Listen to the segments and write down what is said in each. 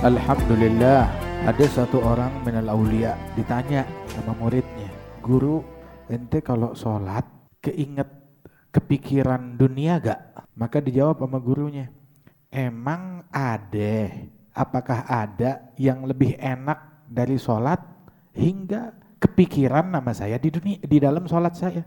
Alhamdulillah, ada satu orang minal aulia ditanya sama muridnya, "Guru, ente kalau sholat keinget kepikiran dunia gak?" Maka dijawab sama gurunya, "Emang ada? Apakah ada yang lebih enak dari sholat hingga kepikiran nama saya di dunia, di dalam sholat saya?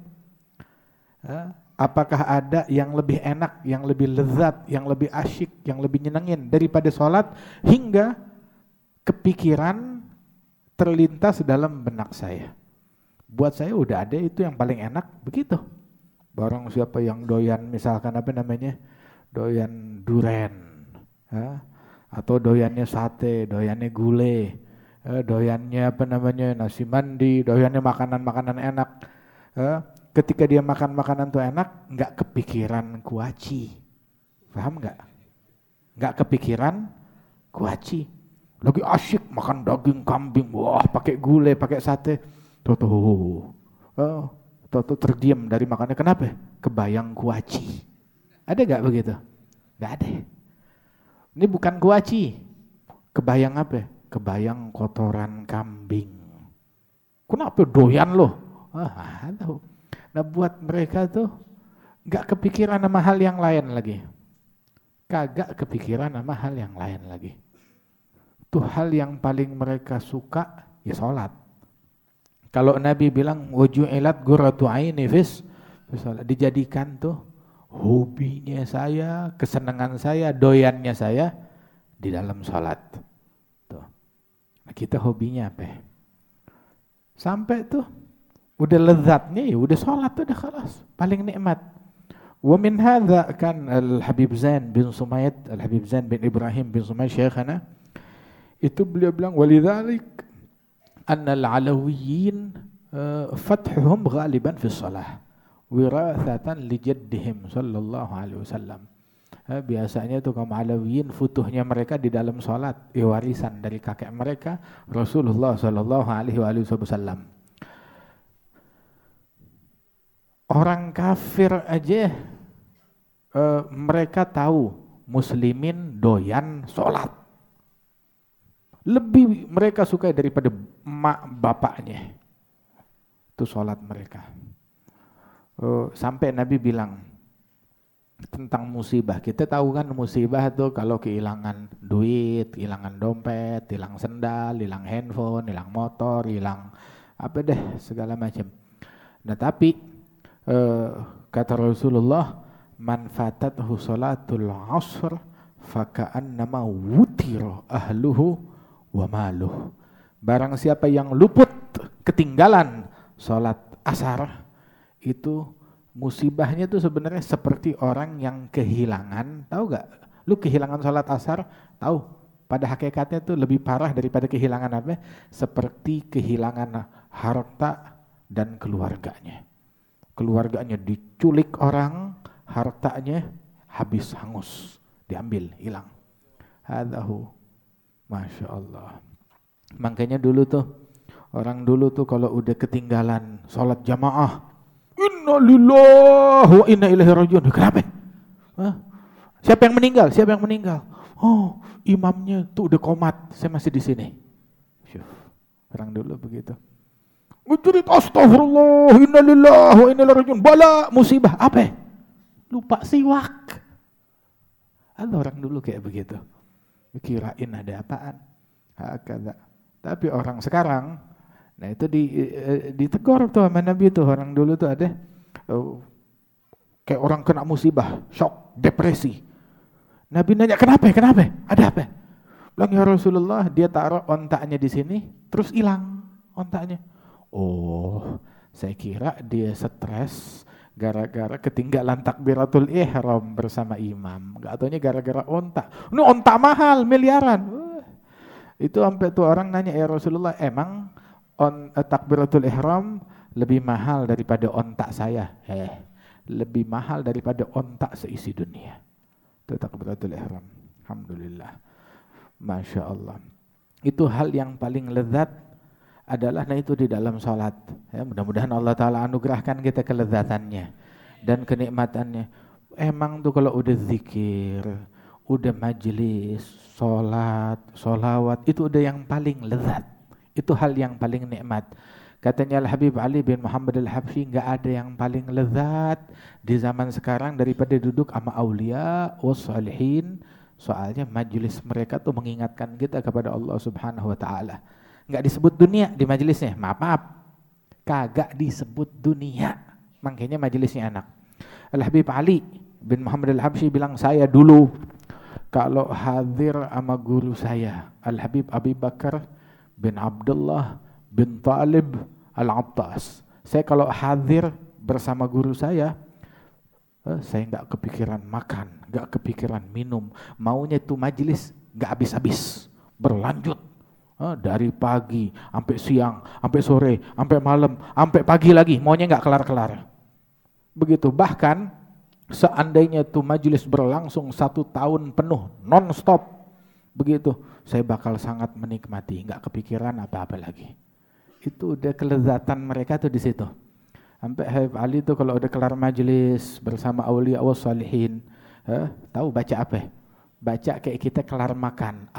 Apakah ada yang lebih enak, yang lebih lezat, yang lebih asyik, yang lebih nyenengin daripada sholat hingga kepikiran terlintas dalam benak saya? Buat saya udah ada itu yang paling enak begitu. Barang siapa yang doyan misalkan doyan duren, atau doyannya sate, doyannya gulai, doyannya nasi mandi, doyannya makanan-makanan enak. Ketika dia makan makanan tuh enak, nggak kepikiran kuaci, paham nggak? Nggak kepikiran kuaci, lagi asyik makan daging kambing, wah pakai gulai, pakai sate, tuh terdiam dari makannya. Kenapa? Kebayang kuaci. Ada nggak begitu? Nggak ada. Ini bukan kuaci, kebayang apa? Kebayang kotoran kambing. Kenapa doyan loh? Tahu. Nah buat mereka tuh gak kepikiran sama hal yang lain lagi. Kagak kepikiran sama hal yang lain lagi. Tuh hal yang paling mereka suka ya sholat. Kalau Nabi bilang waju'ilat qurratu aini fis sholat, dijadikan tuh hobinya saya, kesenangan saya, doyannya saya di dalam sholat. Tuh. Nah, kita hobinya apa? Sampai tuh udah lezatnya ya udah sholat udah khalas, paling nikmat. Wa min hadza kan Al-Habib Zain bin Sumayyad, Al-Habib Zain bin Ibrahim bin Sumayyad syekhana, itu beliau bilang walidzalik anna al-alawiyyin fathuhum ghaliban fi shalah wirathatan li jaddihim sallallahu alaihi wasallam. Biasanya tuh kaum Alawiyin futuhnya mereka di dalam salat, warisan dari kakek mereka Rasulullah sallallahu alaihi wasallam. Orang kafir aja mereka tahu muslimin doyan sholat. Lebih mereka suka daripada emak bapaknya. Itu sholat mereka. Sampai Nabi bilang tentang musibah. Kita tahu kan musibah itu kalau kehilangan duit, kehilangan dompet, hilang sendal, hilang handphone, hilang motor, hilang segala macam. Nah tapi kata Rasulullah, man fatathu salatul asr faka'annama wutira ahluhu wa maluh. Barang siapa yang luput ketinggalan salat asar, itu musibahnya itu sebenarnya seperti orang yang kehilangan, tahu gak? Lu kehilangan salat asar, tahu? Pada hakikatnya itu lebih parah daripada kehilangan apa? Seperti kehilangan harta dan keluarganya. Keluarganya diculik orang, hartanya habis hangus, diambil, hilang. Hadahu, masya Allah. Makanya dulu tuh, orang dulu tuh kalau udah ketinggalan sholat jamaah, inna lillahi wa inna ilaihi rajiun. Kenapa? Siapa yang meninggal? Siapa yang meninggal? Oh, imamnya tuh udah komat, saya masih di sini. Orang dulu begitu. Menjerit astagfirullah, innalillahi wa inna ilaihi rajiun. Bala, musibah, apa? Lupa siwak. Ada orang dulu kayak begitu. Kirain ada apaan. Hakada. Tapi orang sekarang, nah itu ditegur tuh sama Nabi tuh. Orang dulu tuh ada kayak orang kena musibah, shock, depresi. Nabi nanya, kenapa? Ada apa? Bilang, ya Rasulullah, dia taruh ontaknya di sini, terus hilang ontaknya. Oh, saya kira dia stres gara-gara ketinggalan takbiratul ihram bersama imam. Gak taunya gara-gara onta. Ini onta mahal, miliaran. Itu sampai tuh orang nanya, ya Rasulullah, emang takbiratul ihram lebih mahal daripada onta saya? Lebih mahal daripada onta seisi dunia. Itu takbiratul ihram. Alhamdulillah. Masya Allah. Itu hal yang paling lezat adalah itu di dalam sholat. Ya, mudah-mudahan Allah Ta'ala anugerahkan kita kelezatannya dan kenikmatannya. Emang tuh kalau udah zikir, udah majelis, sholat, sholawat, itu udah yang paling lezat. Itu hal yang paling nikmat. Katanya Al-Habib Ali bin Muhammad Al-Habsyi, nggak ada yang paling lezat di zaman sekarang daripada duduk sama aulia wassalihin. Soalnya majelis mereka tuh mengingatkan kita kepada Allah Subhanahu wa taala. Nggak disebut dunia di majelisnya. Maaf. Kagak disebut dunia. Makanya majelisnya enak. Al-Habib Ali bin Muhammad Al-Habsyi bilang, saya dulu kalau hadir sama guru saya Al-Habib Abi Bakar bin Abdullah bin Talib Al-Attas, saya kalau hadir bersama guru saya nggak kepikiran makan, nggak kepikiran minum, maunya itu majelis nggak habis-habis, berlanjut dari pagi sampai siang, sampai sore, sampai malam, sampai pagi lagi, maunya nggak kelar-kelar. Begitu. Bahkan seandainya itu majelis berlangsung 1 tahun penuh, non-stop, begitu, saya bakal sangat menikmati, nggak kepikiran apa-apa lagi. Itu udah kelezatan mereka tuh di situ. Sampai Habib Ali tuh kalau udah kelar majelis bersama aulia wassalihin, tahu baca apa? Baca kayak kita kelar makan.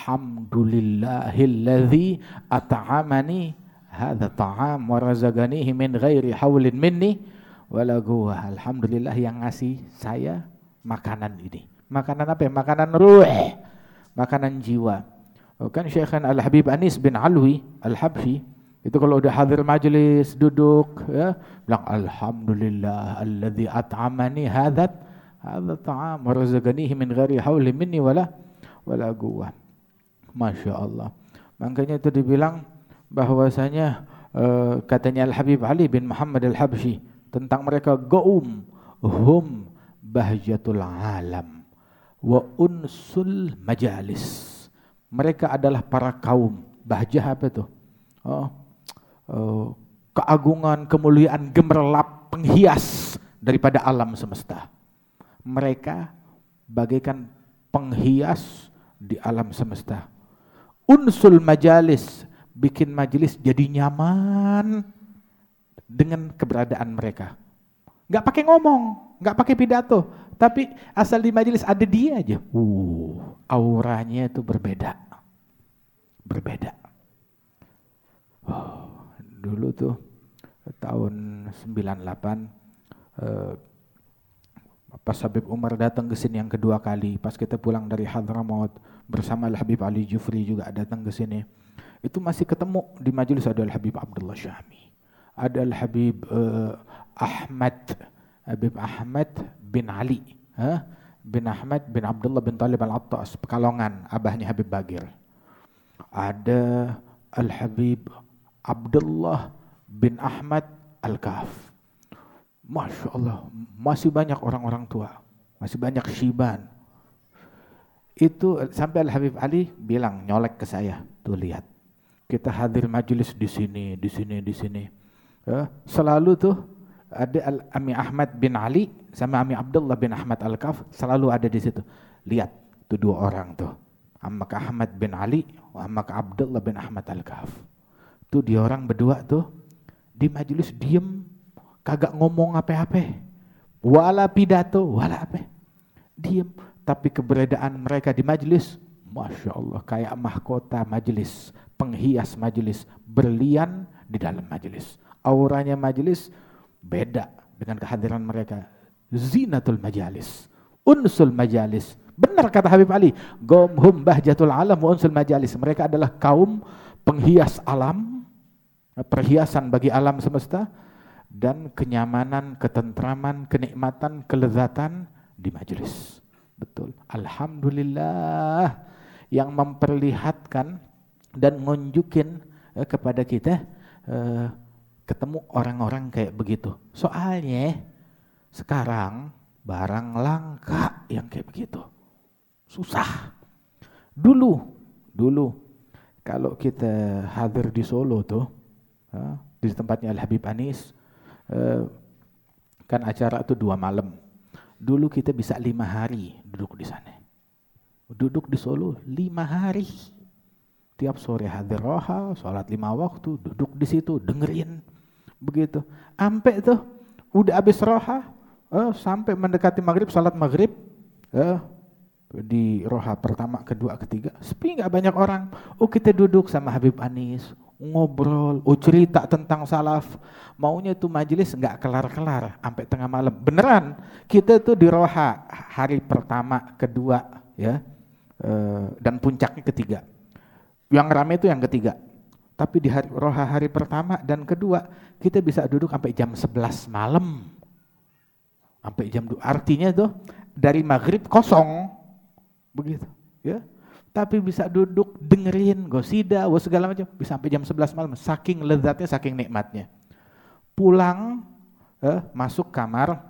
Alhamdulillahilladzi at'amani hadza ta'am wa razaqanihi min ghairi haulin minni wala quwwah. Alhamdulillah yang ngasih saya makanan ini. Makanan apa? Makanan ruh, makanan jiwa. Kan Syekhan Al-Habib Anis bin Alwi Al-Habsyi itu kalau udah hadir majelis, duduk, ya, bilang alhamdulillah alladzi at'amani hadza ta'am wa razaqanihi min ghairi haulin minni wala quwwah. Masya Allah. Makanya itu dibilang bahwasanya katanya Al-Habib Ali bin Muhammad Al-Habsyi tentang mereka, hum bahjatul alam wa unsul majalis. Mereka adalah para kaum. Bahjah apa itu? Keagungan, kemuliaan, gemerlap, penghias daripada alam semesta. Mereka bagaikan penghias di alam semesta. Unsul majalis, bikin majelis jadi nyaman dengan keberadaan mereka. Nggak pakai ngomong, nggak pakai pidato, tapi asal di majelis ada dia aja. Auranya itu berbeda. Dulu tuh tahun 98 pas Habib Umar datang ke sini yang kedua kali, pas kita pulang dari Hadramaut bersama Al-Habib Ali Jufri juga datang ke sini. Itu masih ketemu di majelis, ada Al-Habib Abdullah Syami, ada Al-Habib Habib Ahmad bin Ali, bin Ahmad bin Abdullah bin Talib Al-Attas, Pekalongan, abahnya Habib Bagir. Ada Al-Habib Abdullah bin Ahmad Al-Kaf. Masya Allah, masih banyak orang-orang tua, masih banyak syiban. Itu sampai Al-Habib Ali bilang, nyolek ke saya, tuh lihat, kita hadir majelis di sini. Selalu tuh ada Ami Ahmad bin Ali sama Ami Abdullah bin Ahmad Al-Kaf, selalu ada di situ. Lihat, tuh 2 orang tuh, Amak Ahmad bin Ali, Amak Abdullah bin Ahmad Al-Kaf. Tuh dia orang berdua tuh di majelis diem, kagak ngomong apa-apa, wala pidato, wala apa, diem. Tapi keberadaan mereka di majelis, Masya Allah, kayak mahkota majelis, penghias majelis, berlian di dalam majelis. Auranya majelis beda dengan kehadiran mereka. Zinatul majalis, unsul majalis. Benar kata Habib Ali, hum bahjatul alam wa unsul majalis. Mereka adalah kaum penghias alam, perhiasan bagi alam semesta, dan kenyamanan, ketentraman, kenikmatan, kelezatan di majelis. Betul. Alhamdulillah yang memperlihatkan dan nunjukin kepada kita ketemu orang-orang kayak begitu. Soalnya sekarang barang langka yang kayak begitu. Susah. Dulu kalau kita hadir di Solo tuh, di tempatnya Al-Habib Anis, kan acara itu 2 malam. Dulu kita bisa 5 hari duduk di sana. Duduk di Solo 5 hari. Tiap sore hadir roha, sholat 5 waktu, duduk di situ, dengerin. Begitu. Sampai tuh udah habis roha, sampai mendekati maghrib, sholat maghrib, di roha pertama, kedua, ketiga, sepi nggak banyak orang. Oh kita duduk sama Habib Anis, ngobrol, cerita tentang salaf. Maunya tuh majelis nggak kelar-kelar sampai tengah malam. Beneran, kita tuh di roha hari pertama, kedua, ya, dan puncaknya ketiga. Yang ramai itu yang ketiga. Tapi di roha hari pertama dan kedua kita bisa duduk sampai jam 11 malam. Sampai jam 2. Artinya tuh dari maghrib kosong. Begitu, ya. Tapi bisa duduk dengerin gosida, segala macam, bisa sampai jam 11 malam. Saking lezatnya, saking nikmatnya. Pulang, masuk kamar,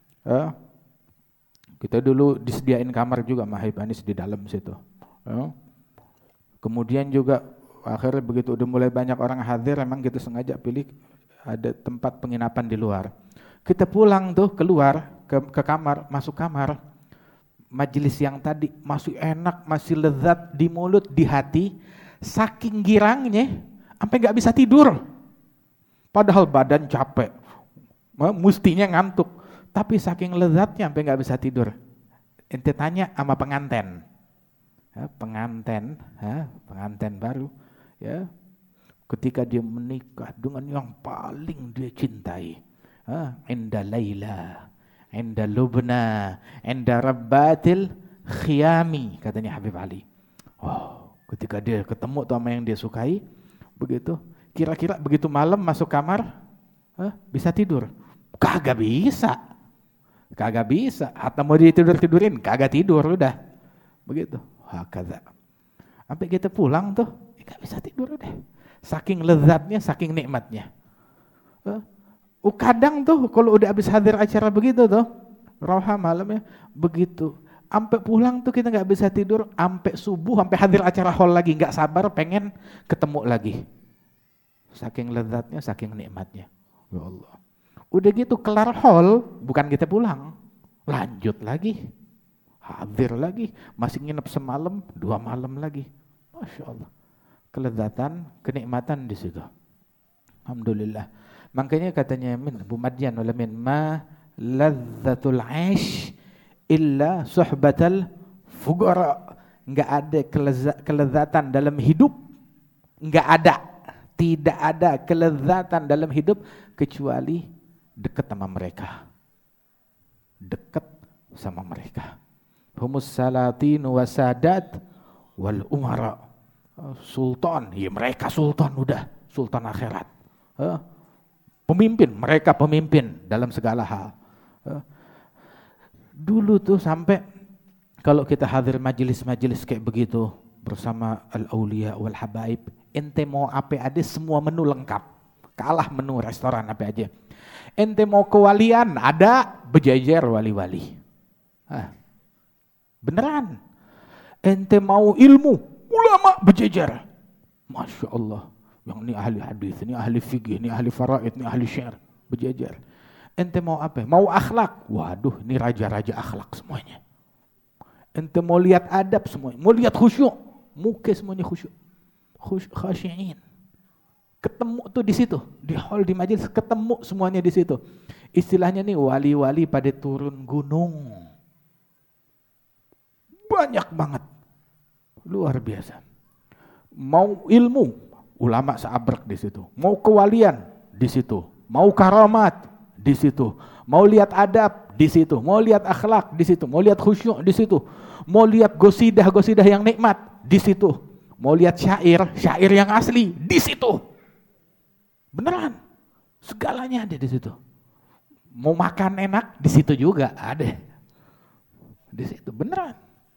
kita dulu disediain kamar juga sama Habib Anis di dalam situ. Kemudian juga akhirnya begitu udah mulai banyak orang hadir, memang kita sengaja pilih ada tempat penginapan di luar. Kita pulang tuh keluar ke kamar, masuk kamar. Majelis yang tadi masih enak, masih lezat di mulut, di hati, saking girangnya sampai nggak bisa tidur. Padahal badan capek, mestinya ngantuk, tapi saking lezatnya sampai nggak bisa tidur. Ente tanya sama pengantin, pengantin baru, ya, ketika dia menikah dengan yang paling dia cintai, inda Laila, inda Lubna, inda Rabbatil Khiyami, katanya Habib Ali. Oh, ketika dia ketemu sama yang dia sukai, begitu, kira-kira begitu malam masuk kamar, bisa tidur? Kagak bisa. Atau mau tidurin, kagak tidur udah. Begitu. Hakadha. Sampai kita pulang tuh, nggak bisa tidur udah. Saking lezatnya, saking nikmatnya. Kadang tuh kalau udah habis hadir acara begitu tuh, roha malamnya begitu, sampai pulang tuh kita nggak bisa tidur, sampai subuh, sampai hadir acara hall lagi, nggak sabar pengen ketemu lagi. Saking lezatnya, saking nikmatnya. Ya Allah. Udah gitu kelar hall, bukan kita pulang, lanjut lagi, hadir lagi, masih nginep semalam, 2 malam lagi. Masya Allah, kelezatan, kenikmatan di situ. Alhamdulillah. Makanya katanya Bu Madyan ulamin, ma ladzatul aish illa suhbatal fuqara. Enggak ada kelezatan dalam hidup, tidak ada kelezatan dalam hidup kecuali dekat sama mereka. Humus salatin wasadat wal umara. Sultan, ya mereka sultan, udah sultan akhirat. Mereka pemimpin dalam segala hal. Dulu tuh sampai kalau kita hadir majelis-majelis kayak begitu bersama al-auliya wal habaib, ente mau apa ada semua menu lengkap. Kalah menu restoran apa aja. Ente mau kewalian ada berjejer wali-wali. Beneran. Ente mau ilmu, ulama berjejer. Masya Allah. Yang ini ahli hadis, ini ahli fikih, ini ahli faraid, ini ahli syair, berjejer. Ente mau apa? Mau akhlak? Waduh, ini raja-raja akhlak semuanya. Ente mau lihat adab semuanya, mau lihat khusyuk, muka semuanya khusyuk, khasyiin. Ketemu tuh di situ, di hall, di majelis, ketemu semuanya di situ. Istilahnya nih wali-wali pada turun gunung. Banyak banget, luar biasa. Mau ilmu, ulama seabrek di situ. Mau kewalian di situ. Mau karamat di situ. Mau lihat adab di situ. Mau lihat akhlak di situ. Mau lihat khusyuk di situ. Mau lihat gosidah yang nikmat di situ. Mau lihat syair yang asli di situ. Beneran. Segalanya ada di situ. Mau makan enak di situ juga ada. Di situ beneran.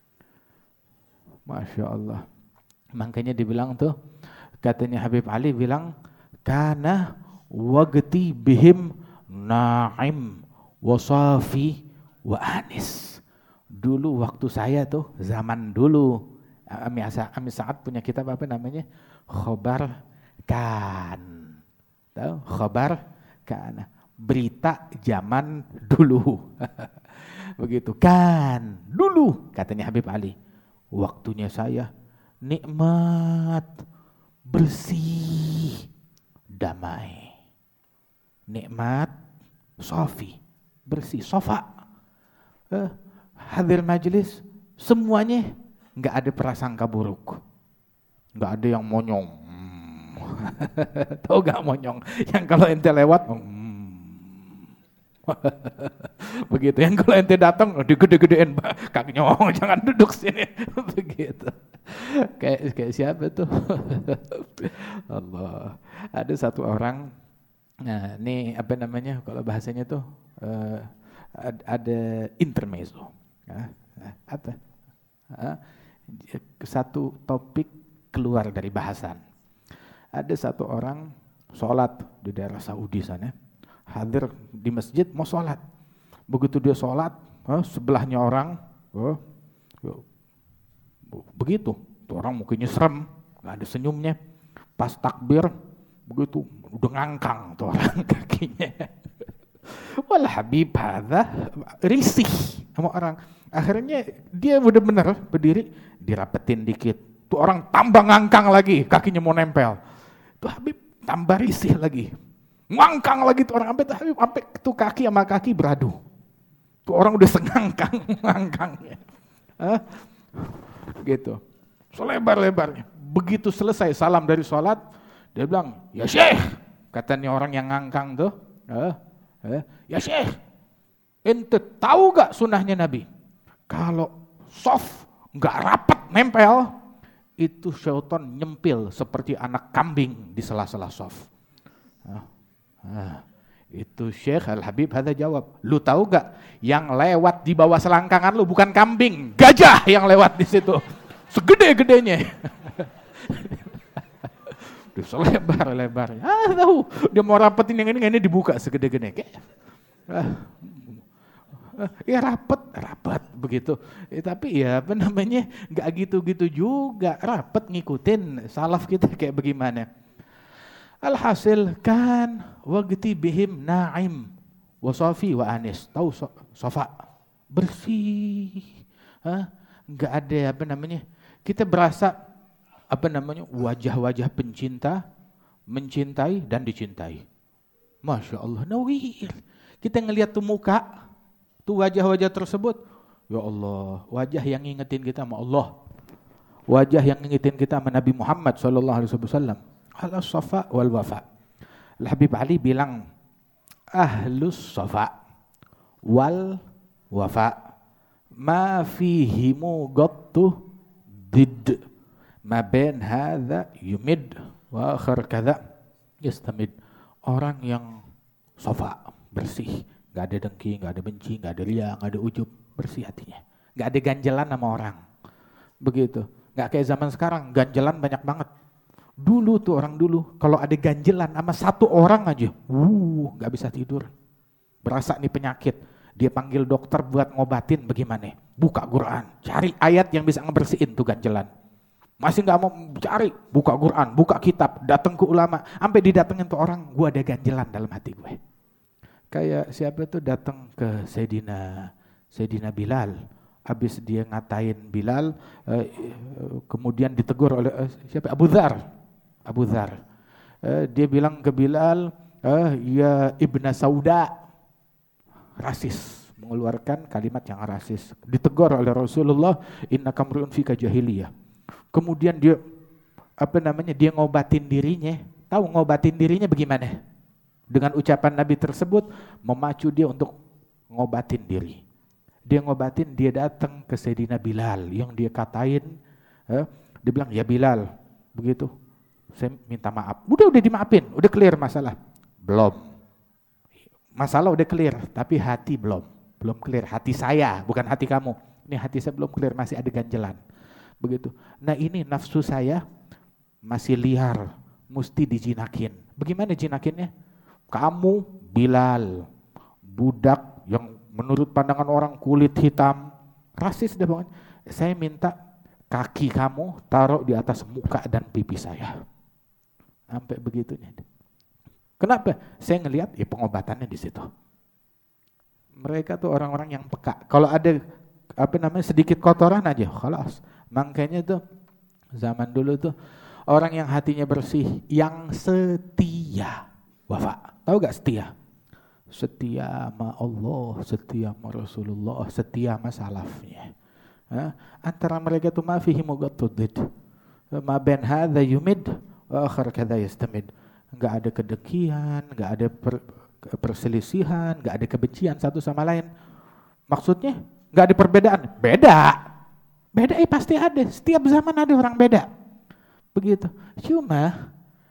Masya Allah. Makanya dibilang tuh, katanya Habib Ali bilang, kana wagti bihim na'im wasafi wa anis. Dulu waktu saya tuh, zaman dulu, Ami Sa'ad punya kitab apa namanya? Khobar kan. Tahu? Khobar kan. Berita zaman dulu. Begitu kan. Dulu katanya Habib Ali. Waktunya saya nikmat, bersih, damai. Nikmat, sofi, bersih, sofa. Hadir majelis, semuanya nggak ada prasangka buruk. Nggak ada yang monyong. Tahu nggak monyong? Yang kalau ente lewat, begitu. Yang kalau ente datang, digede-gedein, Kang Nyong, jangan duduk sini. Begitu. Kayak siapa tuh? Allah. Ada satu orang, nah ini apa namanya, kalau bahasanya tuh ada intermezzo. Apa? Satu topik keluar dari bahasan. Ada satu orang sholat di daerah Saudi sana, hadir di masjid mau sholat. Begitu dia sholat, sebelahnya orang, begitu, tuh orang mukanya serem, nggak ada senyumnya. Pas takbir, begitu udah ngangkang tuh orang kakinya. Wal habib hadza risih sama orang. Akhirnya dia udah bener berdiri, dirapetin dikit. Tuh orang tambah ngangkang lagi, kakinya mau nempel. Tuh Habib tambah risih lagi. Ngangkang lagi tuh orang sampai tuh kaki sama kaki beradu. Tuh orang udah sengangkang ngangkangnya. Gitu. Selebar-lebarnya. Begitu selesai salam dari sholat, dia bilang, "Ya Syekh," katanya orang yang ngangkang tuh. "Ya Syekh, ente tahu gak sunnahnya Nabi? Kalau soft gak rapet nempel, itu syaitan nyempil seperti anak kambing di sela-sela soft." Itu Syekh Al-Habib hadza jawab, "Lu tahu gak yang lewat di bawah selangkangan lu bukan kambing, gajah yang lewat di situ. Segede-gedenya." Udah selebar-lebarnya. Tahu, dia mau rapetin yang ini dibuka segede-gede. Ya rapat begitu. Tapi ya apa namanya, nggak gitu-gitu juga, rapat ngikutin salaf kita kayak bagaimana. Alhasil kan wagti bihim na'im wa safi wa anis. Tahu sofa bersih, nggak ada apa namanya. Kita berasa apa namanya wajah-wajah pencinta, mencintai dan dicintai. Masya Allah, nawir. Kita ngelihat tuh muka. Tuh wajah-wajah tersebut, ya Allah, wajah yang ngingetin kita sama Allah, wajah yang ngingetin kita sama Nabi Muhammad SAW. Ala safa wal wafa. Al-Habib Ali bilang, ahlus safa wal wafa ma fihimu gattu did ma bain hadha yumid wa akhar kadha yastamid. Orang yang safa, bersih, gak ada dengki, gak ada benci, gak ada ria, gak ada ujub, bersih hatinya. Gak ada ganjelan sama orang. Begitu. Gak kayak zaman sekarang, ganjelan banyak banget. Dulu tuh orang dulu, kalau ada ganjelan sama satu orang aja, gak bisa tidur. Berasa nih penyakit. Dia panggil dokter buat ngobatin, bagaimana? Buka Quran, cari ayat yang bisa ngebersihin tuh ganjelan. Masih gak mau cari, buka Quran, buka kitab, datang ke ulama. Sampai didatengin tuh orang, gue ada ganjelan dalam hati gue. Kayak siapa tuh datang ke Sayyidina Bilal, habis dia ngatain Bilal, kemudian ditegur oleh siapa? Abu Dzar. Dia bilang ke Bilal, ya Ibna Sauda, rasis, mengeluarkan kalimat yang rasis. Ditegur oleh Rasulullah, innaka mru'un fika jahiliyah. Kemudian dia apa namanya? Dia ngobatin dirinya. Tahu ngobatin dirinya bagaimana? Dengan ucapan Nabi tersebut memacu dia untuk ngobatin diri. Dia ngobatin, dia datang ke Sayyidina Bilal yang dia katain, dia bilang, "Ya Bilal, begitu, saya minta maaf." Udah dimaafin, udah clear masalah. Belum. Masalah udah clear, tapi hati belum clear. Hati saya, bukan hati kamu. Ini hati saya belum clear, masih ada ganjelan. Begitu. Nah ini nafsu saya masih liar, mesti dijinakin. Bagaimana jinakinnya? Kamu Bilal, budak yang menurut pandangan orang kulit hitam, rasis deh pokoknya. Saya minta kaki kamu taruh di atas muka dan pipi saya. Sampai begitunya. Kenapa? Saya ngelihat ya pengobatannya di situ. Mereka tuh orang-orang yang peka. Kalau ada apa namanya sedikit kotoran aja, khalas. Makanya tuh zaman dulu tuh orang yang hatinya bersih, yang setia, wafa. Tahu gak setia? Setia sama Allah, setia sama Rasulullah, setia sama salafnya. Antara mereka itu ma fihi mugattudid. Ma bain hadza yumid wa akhar kadza yastamid. Enggak ada kedekian, enggak ada perselisihan, enggak ada kebencian satu sama lain. Maksudnya enggak ada perbedaan. Beda pasti ada. Setiap zaman ada orang beda. Begitu. Cuma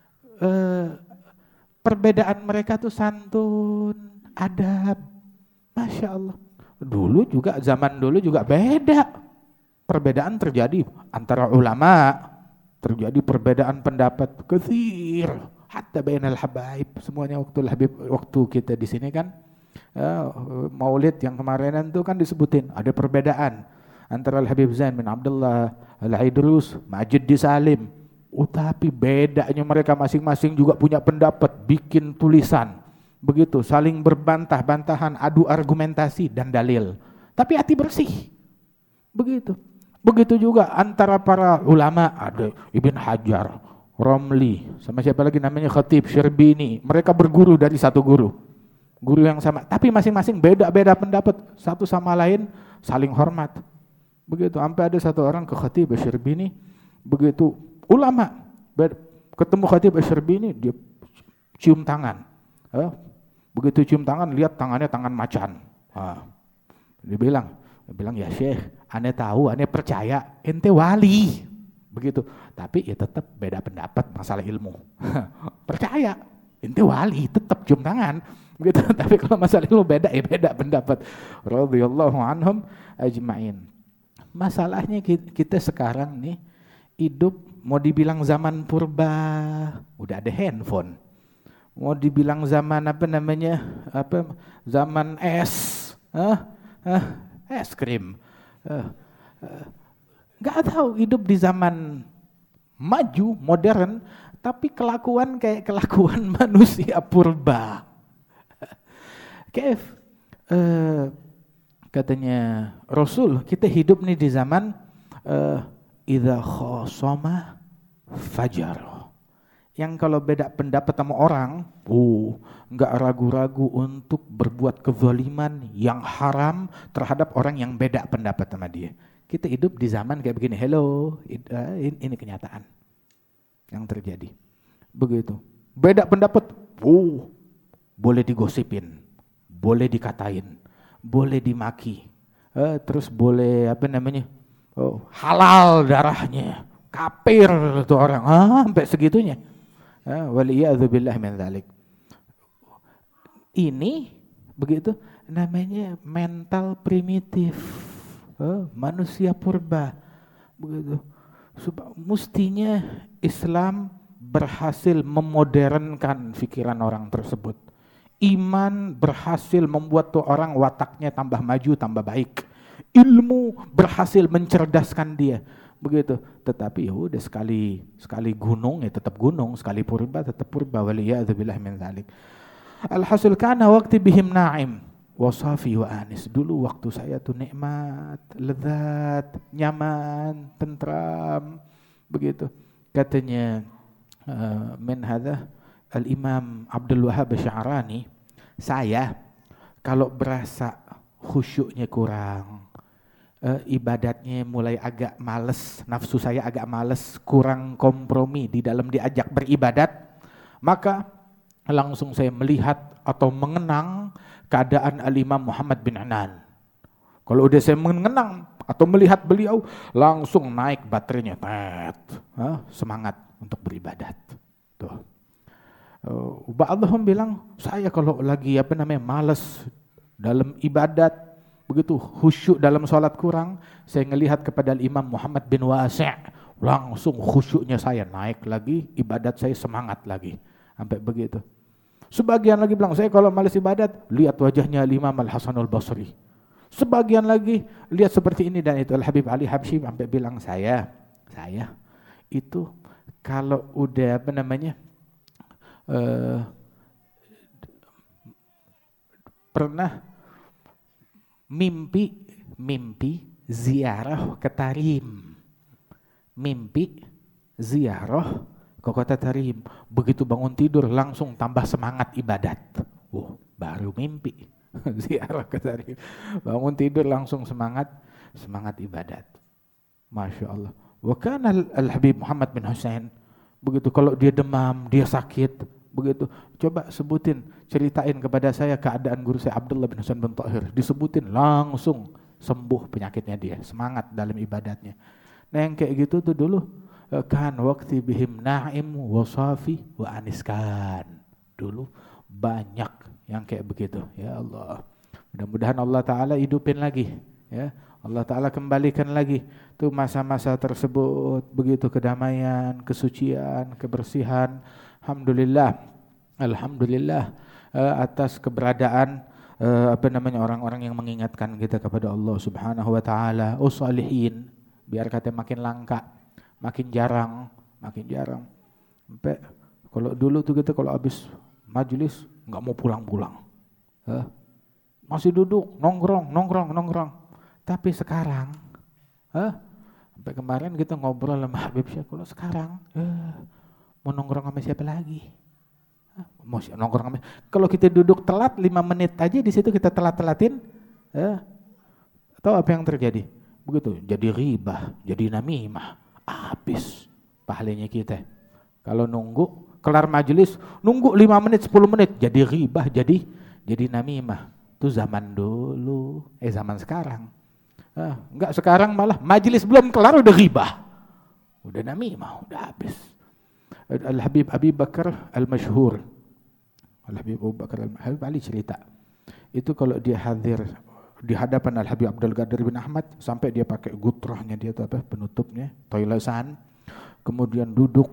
perbedaan mereka tuh santun, adab. Masya Allah. Zaman dulu juga beda. Perbedaan terjadi antara ulama, terjadi perbedaan pendapat katsir, hatta bainal habaib. Semuanya waktu kita di sini kan Maulid yang kemarinan itu kan disebutin ada perbedaan antara Al-Habib Zain bin Abdullah, Al-Aidrus, Majid di Salim. Tapi bedanya mereka masing-masing juga punya pendapat, bikin tulisan. Begitu, saling berbantah-bantahan, adu argumentasi dan dalil. Tapi hati bersih. Begitu. Begitu juga antara para ulama, ada Ibn Hajar, Romli, sama siapa lagi namanya Khatib, Syirbini. Mereka berguru dari satu guru. Guru yang sama, tapi masing-masing beda-beda pendapat. Satu sama lain saling hormat. Begitu, sampai ada satu orang ke Khatib Syirbini, begitu ulama ketemu Khatib Syirbini, dia cium tangan. Begitu cium tangan, lihat tangannya tangan macan. Dia bilang ya Syekh, ane tahu, ane percaya, ente wali. Begitu. Tapi ya tetap beda pendapat masalah ilmu. Percaya, ente wali, tetap cium tangan. Begitu. Tapi kalau masalah ilmu beda pendapat. Radhiyallahu anhum ajma'in. Masalahnya kita sekarang nih hidup mau dibilang zaman purba, udah ada handphone. Mau dibilang zaman zaman es krim. Nggak tahu hidup di zaman maju, modern, tapi kelakuan kayak kelakuan manusia purba. Katanya Rasul, kita hidup nih di zaman idza khasama fajar. Yang kalau beda pendapat sama orang, nggak ragu-ragu untuk berbuat kezaliman yang haram terhadap orang yang beda pendapat sama dia. Kita hidup di zaman kayak begini. Hello, ini kenyataan yang terjadi. Begitu. Beda pendapat, boleh digosipin, boleh dikatain, boleh dimaki, terus boleh halal darahnya, kafir tuh orang, sampai segitunya. Waliyadzubillah min dzalik. Ini begitu namanya mental primitif, manusia purba. Begitu. Mestinya Islam berhasil memodernkan pikiran orang tersebut. Iman berhasil membuat tuh orang wataknya tambah maju, tambah baik. Ilmu berhasil mencerdaskan dia. Begitu. Tetapi ya udah sekali gunung ya tetap gunung, sekali purba tetap purba. Waliyadzubillah min dzalik. Alhasil kana waqti bihim na'im wasafi wa anis. Dulu waktu saya tuh nikmat, lezat, nyaman, tentram. Begitu. Katanya min hadza Al-Imam Abdul Wahhab Sya'rani, saya kalau berasa khusyuknya kurang, ibadatnya mulai agak males, nafsu saya agak males, kurang kompromi di dalam diajak beribadat, maka langsung saya melihat atau mengenang keadaan Al-Imam Muhammad bin Anan. Kalau udah saya mengenang atau melihat beliau, langsung naik baterainya, semangat untuk beribadat. Tuh. Ba'dhum bilang, saya kalau lagi males dalam ibadat, begitu khusyuk dalam sholat kurang, saya ngelihat kepada Imam Muhammad bin Wasi', langsung khusyuknya saya naik lagi, ibadat saya semangat lagi, sampai begitu. Sebagian lagi bilang, saya kalau malas ibadat, lihat wajahnya Imam Al-Hasanul Basri. Sebagian lagi lihat seperti ini dan itu. Al-Habib Ali Habsyi sampai bilang, saya itu kalau udah pernah mimpi ziarah ke Tarim. Mimpi ziarah ke kota Tarim. Begitu bangun tidur langsung tambah semangat ibadat. Baru mimpi ziarah ke Tarim. Bangun tidur langsung semangat ibadat. Masya Allah. Wa kana al-Habib Muhammad bin Husain, begitu kalau dia demam, dia sakit, begitu. Coba sebutin, ceritain kepada saya keadaan guru saya Abdullah bin Husain bin Thahir. Disebutin langsung sembuh penyakitnya dia, semangat dalam ibadatnya. Nah yang kayak gitu tuh dulu kan waqti bihim na'im wa safi wa aniskan. Dulu banyak yang kayak begitu. Ya Allah. Mudah-mudahan Allah Ta'ala hidupin lagi. Ya, Allah Ta'ala kembalikan lagi tuh masa-masa tersebut, begitu kedamaian, kesucian, kebersihan. Alhamdulillah atas keberadaan orang-orang yang mengingatkan kita kepada Allah Subhanahu wa Ta'ala. Oh salihin, biar katanya makin langka, makin jarang. Sampai kalau dulu tuh kita kalau habis majelis nggak mau pulang-pulang, masih duduk nongkrong. Tapi sekarang, sampai kemarin kita ngobrol sama Habib Syekh, kalau sekarang mau nongkrong sama siapa lagi? Mau nongkrong sama, kalau kita duduk telat 5 menit aja di situ kita telat-telatin, tahu apa yang terjadi? Begitu, jadi ribah, jadi namimah, habis pahalanya kita. Kalau nunggu kelar majelis, nunggu 5 menit, 10 menit, jadi ribah, jadi namimah. Itu zaman dulu, zaman sekarang. Enggak, sekarang malah majelis belum kelar udah ribah, udah namimah, udah habis. Al-Habib Abi Bakar Al-Masyhur, Al-Habib Abu Bakar Al-Habib Ali cerita, itu kalau dia hadir di hadapan Al-Habib Abdul Qadir bin Ahmad, sampai dia pakai gutrahnya dia itu penutupnya, toilesan, kemudian duduk,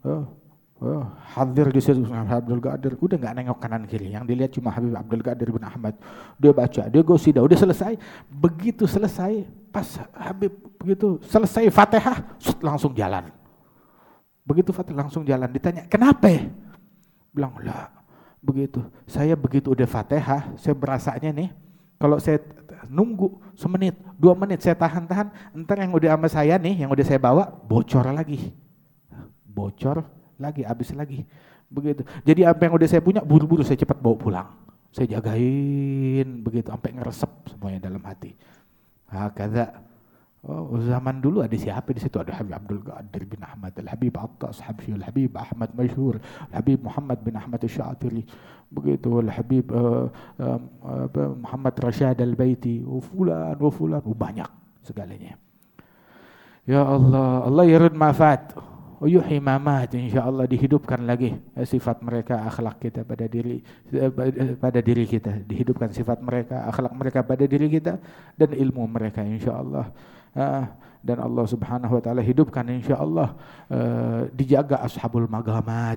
hadir di situ Habib Abdul Qadir, udah nggak nengok kanan kiri, yang dilihat cuma Habib Abdul Qadir bin Ahmad. Dia baca, dia gosida, udah selesai. Begitu selesai, pas Habib begitu selesai Fatihah, langsung jalan. Begitu Fatihah langsung jalan. Ditanya, kenapa? Bilang, lah begitu. Saya begitu udah Fatihah, saya berasanya nih, kalau saya nunggu semenit, 2 menit, saya tahan-tahan, ntar yang udah sama saya nih, yang udah saya bawa, bocor lagi, habis lagi, begitu. Jadi apa yang udah saya punya, buru-buru saya cepat bawa pulang. Saya jagain, begitu, sampai ngeresep semuanya dalam hati. Hakadha. Oh, zaman dulu ada siapa di situ? Ada Habib Abdul Qadir bin Ahmad, Al-Habib Attas, Al-Habib Ahmad Masyhur, Al-Habib Muhammad bin Ahmad Asy-Syatiri, begitu, Al-Habib Muhammad Rashad Al-Baiti, fulan, banyak segalanya. Ya Allah, Allah yarud mafat, yuhyi mamat, insyaallah dihidupkan lagi sifat mereka, akhlak kita pada diri kita, dihidupkan sifat mereka, akhlak mereka pada diri kita, dan ilmu mereka insyaallah. Dan Allah Subhanahu wa Ta'ala hidupkan insyaallah, dijaga ashabul magamat,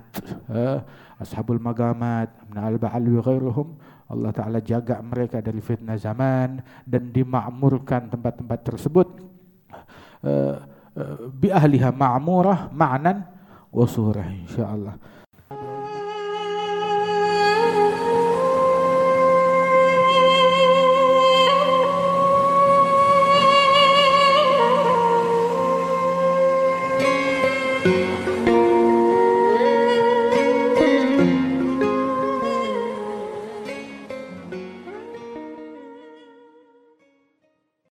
minal ba'al wa ghairuhum. Allah Ta'ala jaga mereka dari fitnah zaman, dan dimakmurkan tempat-tempat tersebut bi ahliha ma'murah ma'nan wa surah insyaallah.